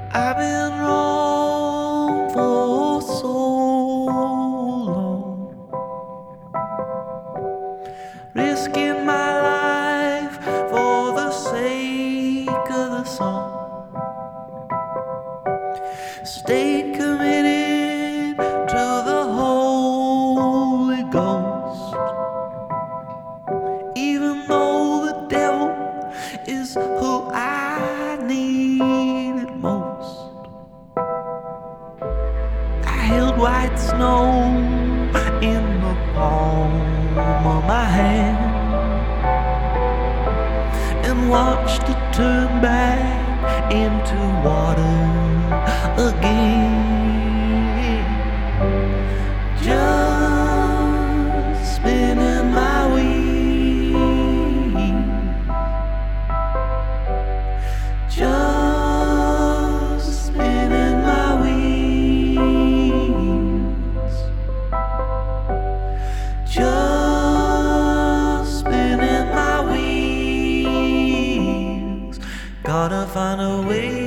I've been wrong for so long, risking my life for the sake of the song. Stayed committed to the Holy Ghost, even though the devil is who I needed most. I held white snow in the palm of my hand and watched it turn back into water again. Just spinning my wheels, just spinning my wheels, just spinning my wheels. Gotta find a way